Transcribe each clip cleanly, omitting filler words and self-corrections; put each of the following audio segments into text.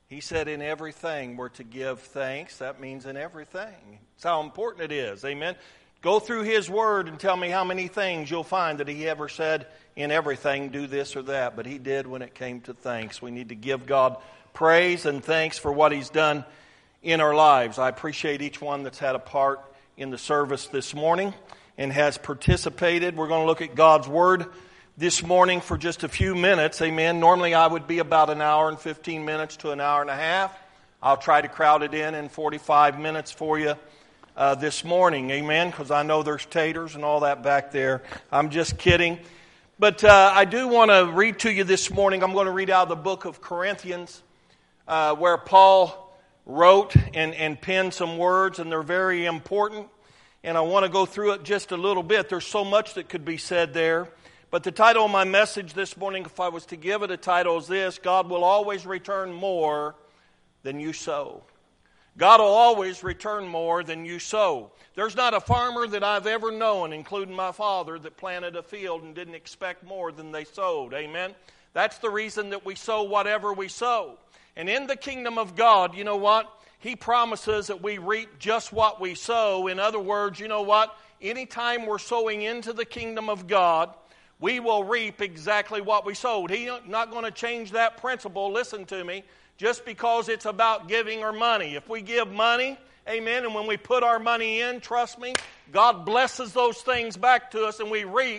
He said in everything we're to give thanks. That means in everything. That's how important it is. Amen. Go through His Word and tell me how many things you'll find that He ever said in everything, do this or that. But He did when it came to thanks. We need to give God praise and thanks for what He's done in our lives. I appreciate each one that's had a part in the service this morning and has participated. We're going to look at God's Word this morning for just a few minutes. Amen. Normally I would be about an hour and 15 minutes to an hour and a half. I'll try to crowd it in 45 minutes for you this morning. Amen. Because I know there's taters and all that back there. I'm just kidding. But I do want to read to you this morning. I'm going to read out of the book of Corinthians where Paul wrote and penned some words, and they're very important. And I want to go through it just a little bit. There's so much that could be said there. But the title of my message this morning, if I was to give it a title, is this: God will always return more than you sow. God will always return more than you sow. There's not a farmer that I've ever known, including my father, that planted a field and didn't expect more than they sowed. Amen? That's the reason that we sow whatever we sow. And in the kingdom of God, you know what? He promises that we reap just what we sow. In other words, you know what? Anytime we're sowing into the kingdom of God, we will reap exactly what we sowed. He's not going to change that principle, listen to me, just because it's about giving or money. If we give money, amen, and when we put our money in, trust me, God blesses those things back to us and we reap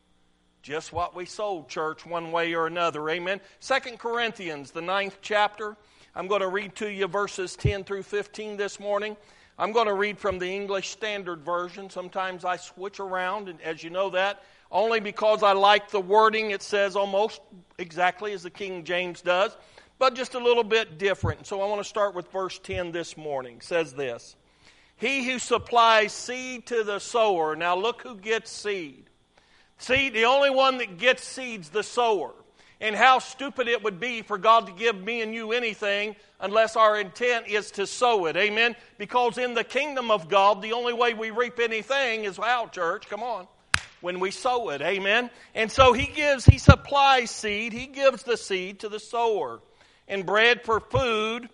just what we sowed, church, one way or another. Amen. 2 Corinthians, the 9th chapter. I'm going to read to you verses 10 through 15 this morning. I'm going to read from the English Standard Version. Sometimes I switch around, and as you know that, only because I like the wording. It says almost exactly as the King James does, but just a little bit different. So I want to start with verse 10 this morning. It says this: He who supplies seed to the sower. Now look who gets seed. Seed, the only one that gets seed's the sower. And how stupid it would be for God to give me and you anything unless our intent is to sow it. Amen? Because in the kingdom of God, the only way we reap anything is how, church? Come on. When we sow it. Amen? And so He supplies seed. He gives the seed to the sower. And bread for food,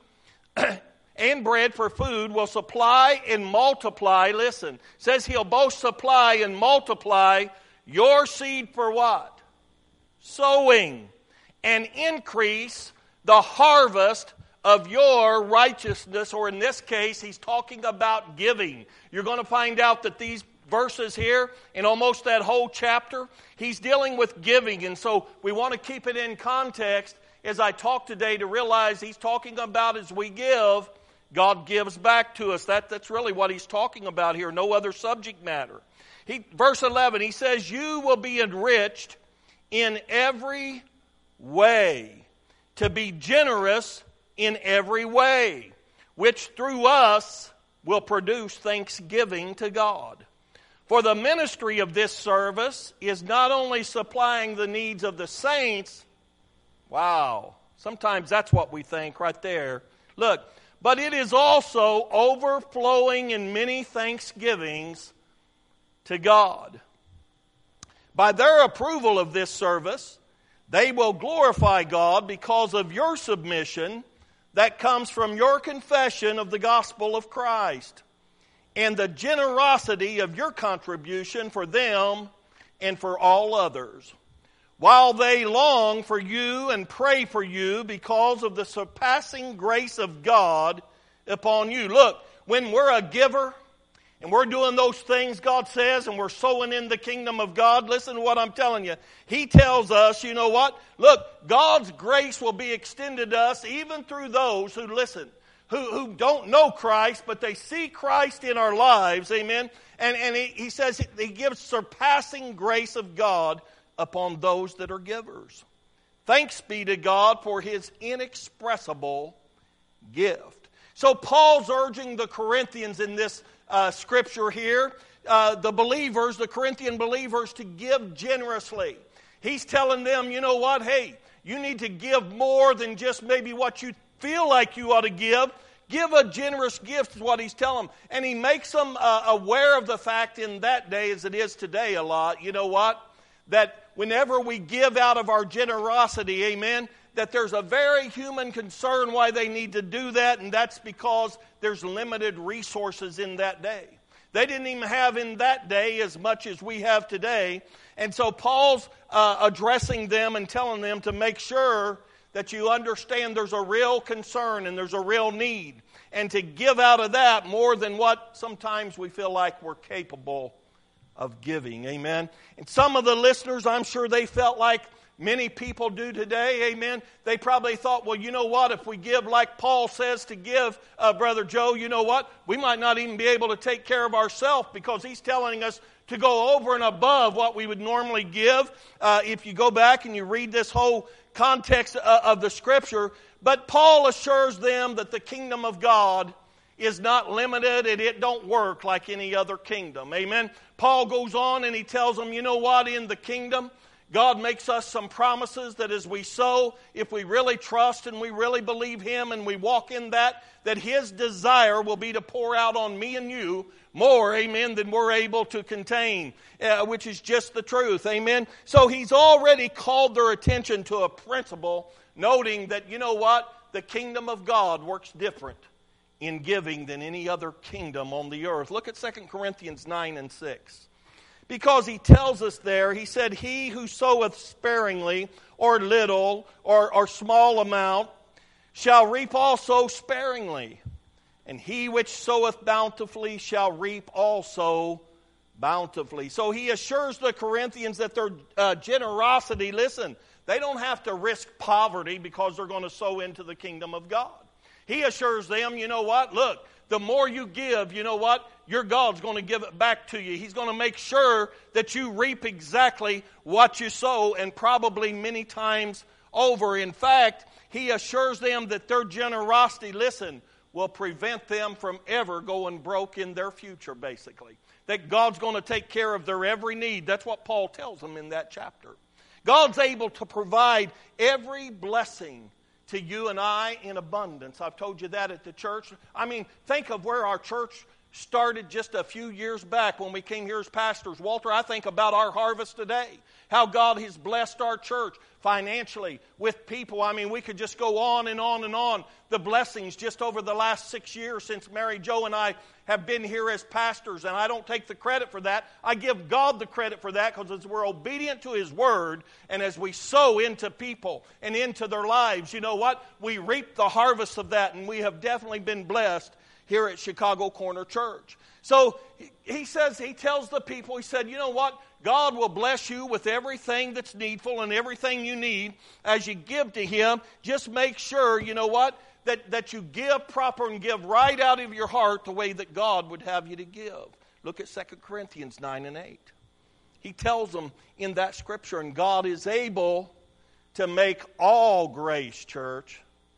will supply and multiply. Listen, it says He'll both supply and multiply your seed for what? Sowing. And increase the harvest of your righteousness. Or in this case, He's talking about giving. You're going to find out that these verses here, in almost that whole chapter, He's dealing with giving. And so we want to keep it in context as I talk today to realize He's talking about as we give, God gives back to us. That's really what He's talking about here. No other subject matter. Verse 11, He says, you will be enriched in every way, to be generous in every way, which through us will produce thanksgiving to God. For the ministry of this service is not only supplying the needs of the saints, wow, sometimes that's what we think right there. Look, but it is also overflowing in many thanksgivings to God. By their approval of this service, they will glorify God because of your submission that comes from your confession of the gospel of Christ and the generosity of your contribution for them and for all others, while they long for you and pray for you because of the surpassing grace of God upon you. Look, when we're a giver, and we're doing those things God says, and we're sowing in the kingdom of God, listen to what I'm telling you. He tells us, you know what? Look, God's grace will be extended to us even through those who listen, who don't know Christ, but they see Christ in our lives, amen? And he says He gives surpassing grace of God upon those that are givers. Thanks be to God for His inexpressible gift. So Paul's urging the Corinthians in this scripture here, the Corinthian believers, to give generously. He's telling them, you know what, hey, you need to give more than just maybe what you feel like you ought to give. Give a generous gift is what he's telling them. And he makes them aware of the fact in that day, as it is today a lot, you know what, that whenever we give out of our generosity, amen, that there's a very human concern why they need to do that, and that's because there's limited resources in that day. They didn't even have in that day as much as we have today. And so Paul's addressing them and telling them to make sure that you understand there's a real concern and there's a real need. And to give out of that more than what sometimes we feel like we're capable of giving. Amen. And some of the listeners, I'm sure they felt like many people do today. Amen. They probably thought, well, you know what? If we give like Paul says to give, Brother Joe, you know what? We might not even be able to take care of ourselves because he's telling us to go over and above what we would normally give. If you go back and you read this whole context of the Scripture, but Paul assures them that the kingdom of God is not limited and it don't work like any other kingdom. Amen. Paul goes on and he tells them, you know what? In the kingdom, God makes us some promises that as we sow, if we really trust and we really believe Him and we walk in that His desire will be to pour out on me and you more, amen, than we're able to contain, which is just the truth, amen. So He's already called their attention to a principle, noting that, you know what, the kingdom of God works different in giving than any other kingdom on the earth. Look at 2 Corinthians 9 and 6. Because he tells us there, he said, he who soweth sparingly, or little, or small amount, shall reap also sparingly. And he which soweth bountifully shall reap also bountifully. So he assures the Corinthians that their generosity, listen, they don't have to risk poverty because they're going to sow into the kingdom of God. He assures them, you know what, look, the more you give, you know what, your God's going to give it back to you. He's going to make sure that you reap exactly what you sow, and probably many times over. In fact, he assures them that their generosity, listen, will prevent them from ever going broke in their future, basically. That God's going to take care of their every need. That's what Paul tells them in that chapter. God's able to provide every blessing to you and I in abundance. I've told you that at the church. I mean, think of where our church started just a few years back when we came here as pastors. Walter, I think about our harvest today. How God has blessed our church financially with people. I mean, we could just go on and on and on. The blessings just over the last 6 years since Mary Jo and I have been here as pastors. And I don't take the credit for that. I give God the credit for that because as we're obedient to His Word and as we sow into people and into their lives, you know what? We reap the harvest of that, and we have definitely been blessed here at Chicago Corner Church. So he tells the people, he said, you know what? God will bless you with everything that's needful and everything you need as you give to Him. Just make sure, you know what, that you give proper and give right out of your heart the way that God would have you to give. Look at 2 Corinthians 9 and 8. He tells them in that scripture, and God is able to make all grace, church,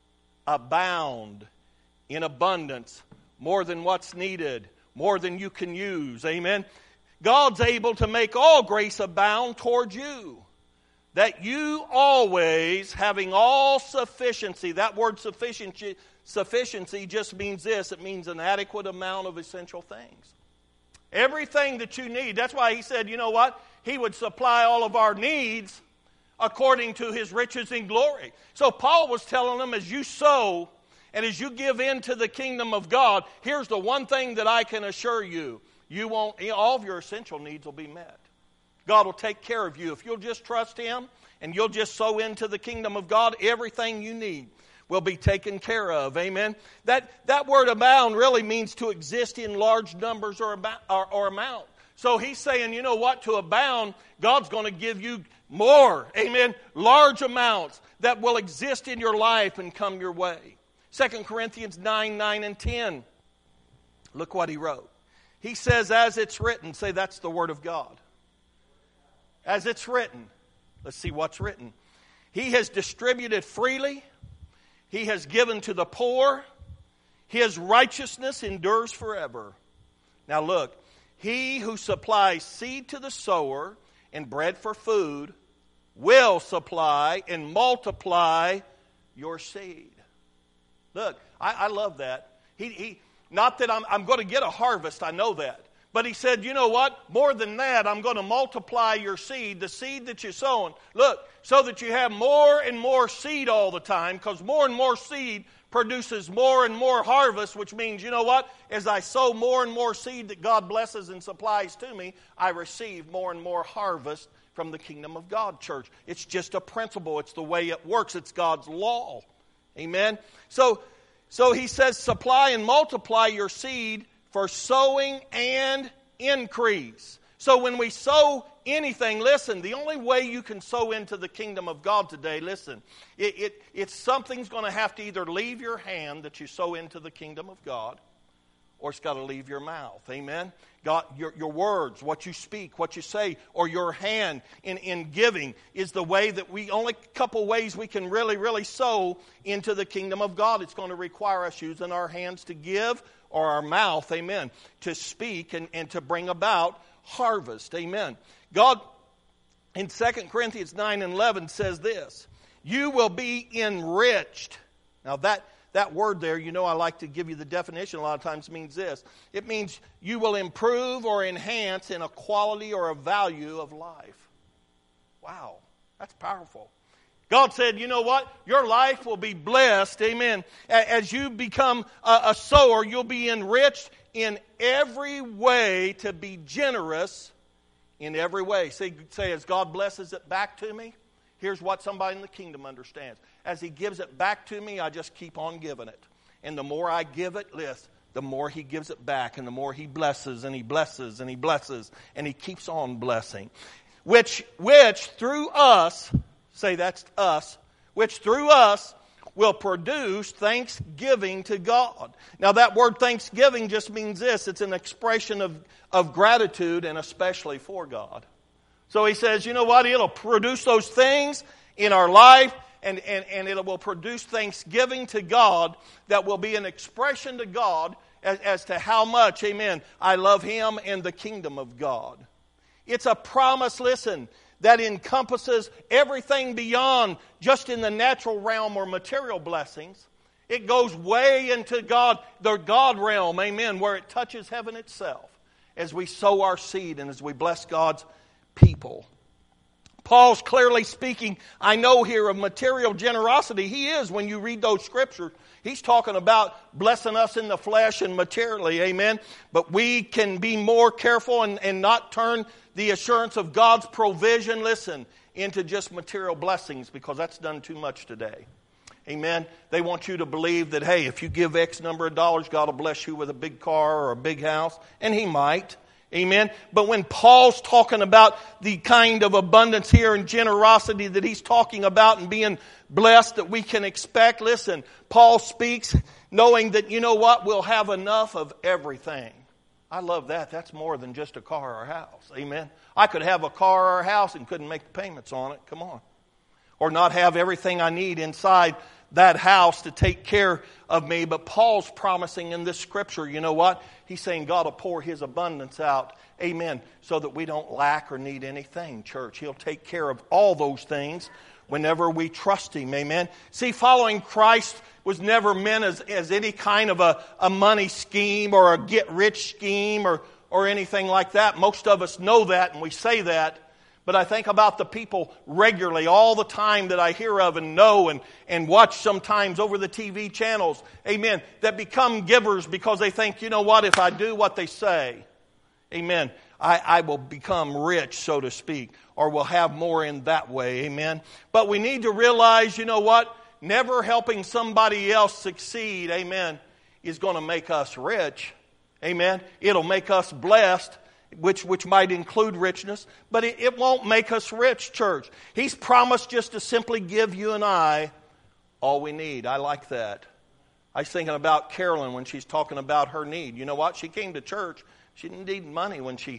abound in abundance, more than what's needed, more than you can use. Amen. God's able to make all grace abound toward you, that you always, having all sufficiency, that word sufficiency just means this, it means an adequate amount of essential things. Everything that you need. That's why he said, you know what? He would supply all of our needs according to His riches in glory. So Paul was telling them, as you sow and as you give in to the kingdom of God, here's the one thing that I can assure you. All of your essential needs will be met. God will take care of you. If you'll just trust Him and you'll just sow into the kingdom of God, everything you need will be taken care of. Amen. That word abound really means to exist in large numbers or amount. So he's saying, you know what? To abound, God's going to give you more. Amen. Large amounts that will exist in your life and come your way. 2 Corinthians 9 and 10. Look what he wrote. He says, as it's written. Say, that's the word of God. As it's written. Let's see what's written. He has distributed freely. He has given to the poor. His righteousness endures forever. Now look. He who supplies seed to the sower and bread for food will supply and multiply your seed. Look, I love that. Not that I'm going to get a harvest, I know that. But he said, you know what? More than that, I'm going to multiply your seed, the seed that you're sowing. Look, so that you have more and more seed all the time, because more and more seed produces more and more harvest, which means, you know what? As I sow more and more seed that God blesses and supplies to me, I receive more and more harvest from the kingdom of God, church. It's just a principle. It's the way it works. It's God's law. Amen? So he says, supply and multiply your seed for sowing and increase. So when we sow anything, listen, the only way you can sow into the kingdom of God today, listen, it's something's going to have to either leave your hand that you sow into the kingdom of God, or it's got to leave your mouth. Amen? God, your words, what you speak, what you say, or your hand in giving is the way that only a couple ways we can really, really sow into the kingdom of God. It's going to require us using our hands to give, or our mouth, amen, to speak and to bring about harvest. Amen. God, in 2 Corinthians 9:11 says this, you will be enriched. Now that word there, you know I like to give you the definition a lot of times, means this. It means you will improve or enhance in a quality or a value of life. Wow, that's powerful. God said, you know what? Your life will be blessed, amen. As you become a sower, you'll be enriched in every way to be generous in every way. Say, as God blesses it back to me, here's what somebody in the kingdom understands. As He gives it back to me, I just keep on giving it. And the more I give it, the more He gives it back. And the more He blesses and He blesses and He blesses. And He keeps on blessing. Which through us, say that's us, which through us will produce thanksgiving to God. Now that word thanksgiving just means this. It's an expression of gratitude, and especially for God. So he says, you know what? It'll produce those things in our life, and it will produce thanksgiving to God that will be an expression to God as to how much, amen, I love Him and the kingdom of God. It's a promise, listen, that encompasses everything beyond just in the natural realm or material blessings. It goes way into the God realm, amen, where it touches heaven itself as we sow our seed and as we bless God's people. Paul's clearly speaking, I know here, of material generosity. He is, when you read those scriptures. He's talking about blessing us in the flesh and materially, amen. But we can be more careful and not turn the assurance of God's provision, listen, into just material blessings, because that's done too much today. Amen. They want you to believe that, hey, if you give X number of dollars, God will bless you with a big car or a big house. And He might. Amen. But when Paul's talking about the kind of abundance here and generosity that he's talking about and being blessed that we can expect, listen, Paul speaks knowing that, you know what, we'll have enough of everything. I love that. That's more than just a car or a house. Amen. I could have a car or a house and couldn't make the payments on it. Come on. Or not have everything I need inside that house to take care of me. But Paul's promising in this scripture, you know what? He's saying God will pour His abundance out. Amen. So that we don't lack or need anything, church. He'll take care of all those things whenever we trust Him. Amen. See, following Christ was never meant as any kind of a money scheme or a get-rich scheme or anything like that. Most of us know that and we say that. But I think about the people regularly, all the time that I hear of and know and watch sometimes over the TV channels, amen, that become givers because they think, you know what, if I do what they say, amen, I will become rich, so to speak, or will have more in that way, amen. But we need to realize, you know what, never helping somebody else succeed, amen, is going to make us rich, amen. It'll make us blessed, which might include richness, but it won't make us rich, church. He's promised just to simply give you and I all we need. I like that. I was thinking about Carolyn when she's talking about her need. You know what? She came to church. She didn't need money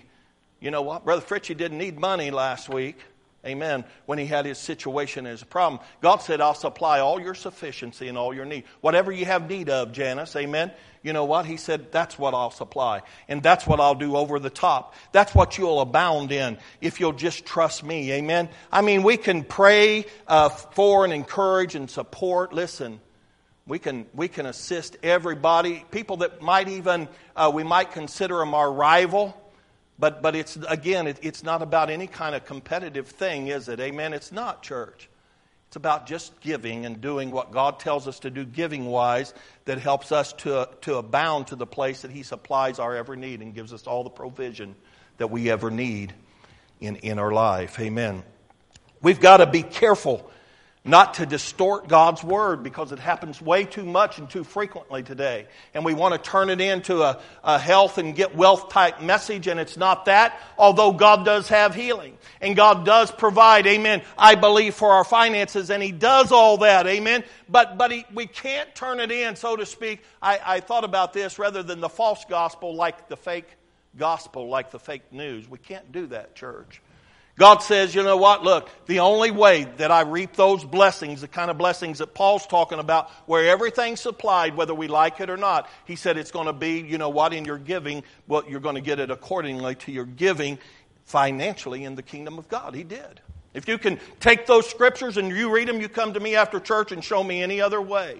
you know what? Brother Fritchie didn't need money last week. Amen. When he had his situation as a problem. God said, I'll supply all your sufficiency and all your need. Whatever you have need of, Janice. Amen. You know what? He said, that's what I'll supply. And that's what I'll do over the top. That's what you'll abound in if you'll just trust me. Amen. I mean, we can pray for and encourage and support. Listen, we can assist everybody. People that might even, we might consider them our rival. But it's, again, it's not about any kind of competitive thing, is it? Amen? It's not, church. It's about just giving and doing what God tells us to do giving-wise that helps us to abound to the place that He supplies our every need and gives us all the provision that we ever need in our life. Amen. We've got to be careful not to distort God's Word, because it happens way too much and too frequently today. And we want to turn it into a health and get wealth type message, and it's not that, although God does have healing. And God does provide, amen, I believe, for our finances, and He does all that, amen. But we can't turn it in, so to speak. I thought about this, rather than the false gospel like the fake gospel, like the fake news. We can't do that, church. God says, you know what, look, the only way that I reap those blessings, the kind of blessings that Paul's talking about, where everything's supplied, whether we like it or not, he said it's going to be, you know what, in your giving, well, you're going to get it accordingly to your giving financially in the kingdom of God. He did. If you can take those scriptures and you read them, you come to me after church and show me any other way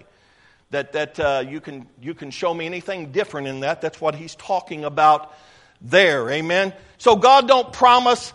that you can show me anything different in that. That's what he's talking about there. Amen. So God don't promise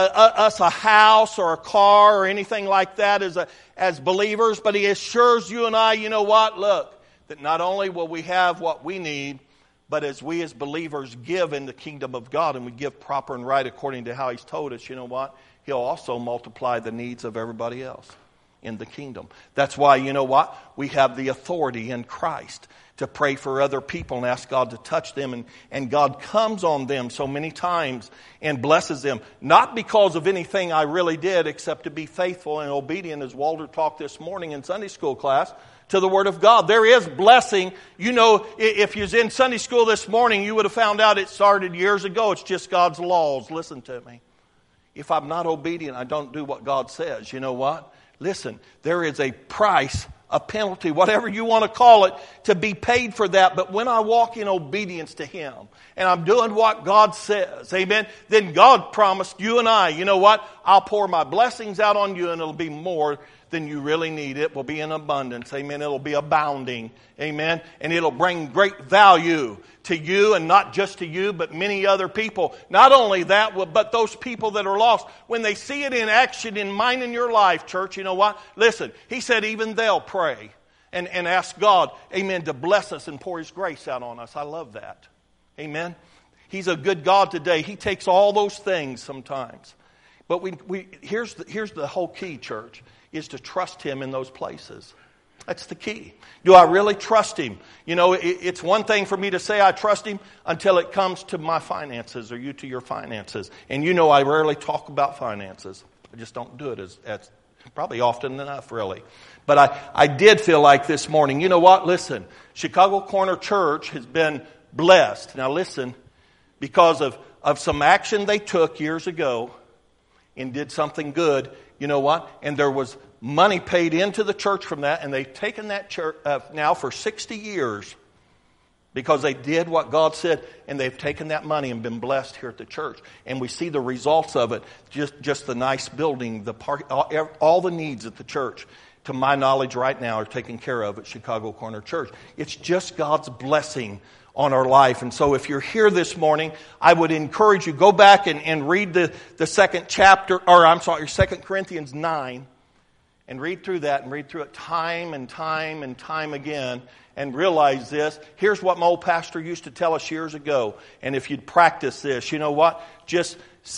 us a house or a car or anything like that as believers, but He assures you and I, you know what, look, that not only will we have what we need, but as we as believers give in the kingdom of God, and we give proper and right according to how He's told us, you know what, He'll also multiply the needs of everybody else in the kingdom. That's why, you know what, we have the authority in Christ to pray for other people and ask God to touch them. And God comes on them so many times and blesses them. Not because of anything I really did, except to be faithful and obedient, as Walter talked this morning in Sunday school class, to the Word of God. There is blessing. You know, if you was in Sunday school this morning, you would have found out it started years ago. It's just God's laws. Listen to me. If I'm not obedient, I don't do what God says. You know what? Listen, there is a price, a penalty, whatever you want to call it, to be paid for that. But when I walk in obedience to Him and I'm doing what God says, amen, then God promised you and I, you know what, I'll pour my blessings out on you and it'll be more than you really need. It will be in abundance, amen. It'll be abounding, amen. And it'll bring great value to you, and not just to you, but many other people. Not only that, but those people that are lost, when they see it in action in mine and your life, church, you know what? Listen, He said even they'll pray and ask God, amen, to bless us and pour His grace out on us. I love that. Amen. He's a good God today. He takes all those things sometimes. But here's the whole key, church, is to trust Him in those places. That's the key. Do I really trust Him? You know, it's one thing for me to say I trust Him until it comes to my finances, or you to your finances. And you know I rarely talk about finances. I just don't do it as probably often enough, really. But I did feel like this morning, you know what? Listen, Chicago Corner Church has been blessed. Now listen, because of some action they took years ago and did something good, you know what? And there was money paid into the church from that, and they've taken that church now for 60 years because they did what God said, and they've taken that money and been blessed here at the church. And we see the results of it, just the nice building, the park, all the needs at the church, to my knowledge right now, are taken care of at Chicago Corner Church. It's just God's blessing on our life. And so if you're here this morning, I would encourage you, go back and read the second chapter, 2 Corinthians 9, and read through that, and read through it time and time and time again, and realize this. Here's what my old pastor used to tell us years ago. And if you'd practice this, you know what? Just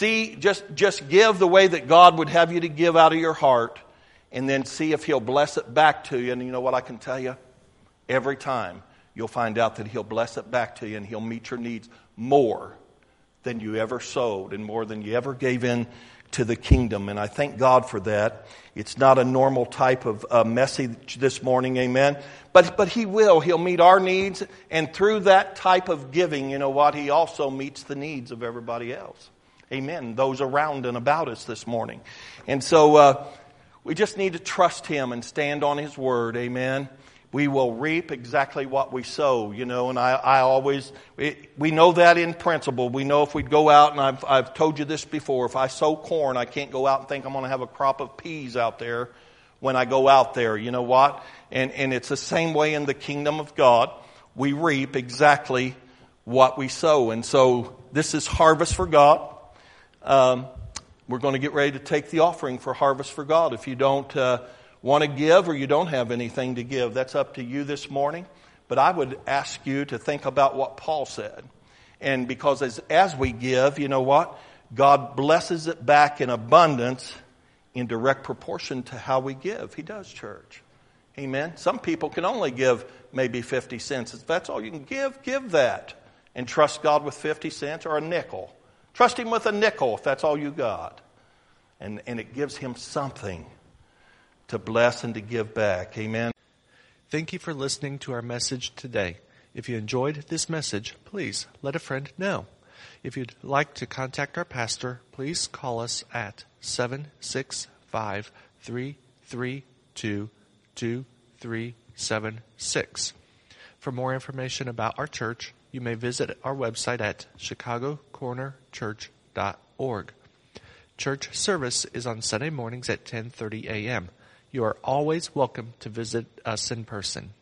give the way that God would have you to give out of your heart, and then see if He'll bless it back to you. And you know what I can tell you? Every time you'll find out that He'll bless it back to you, and He'll meet your needs more than you ever sowed and more than you ever gave in to the kingdom. And I thank God for that. It's not a normal type of message this morning, amen. But He will. He'll meet our needs, and through that type of giving, you know what? He also meets the needs of everybody else. Amen. Those around and about us this morning. And so we just need to trust Him and stand on His word, amen. We will reap exactly what we sow, you know, and I always, we know that in principle. We know if we'd go out, and I've told you this before, if I sow corn, I can't go out and think I'm going to have a crop of peas out there when I go out there, you know what? And it's the same way in the kingdom of God. We reap exactly what we sow. And so this is Harvest for God. We're going to get ready to take the offering for Harvest for God. If you don't want to give or you don't have anything to give, that's up to you this morning. But I would ask you to think about what Paul said. And because as we give, you know what? God blesses it back in abundance in direct proportion to how we give. He does, church. Amen. Some people can only give maybe 50 cents. If that's all you can give that. And trust God with 50 cents or a nickel. Trust Him with a nickel if that's all you got. And it gives Him something to bless and to give back. Amen. Thank you for listening to our message today. If you enjoyed this message, please let a friend know. If you'd like to contact our pastor, please call us at 765-332-2376. For more information about our church, you may visit our website at chicagocornerchurch.org. Church service is on Sunday mornings at 10:30 a.m. You are always welcome to visit us in person.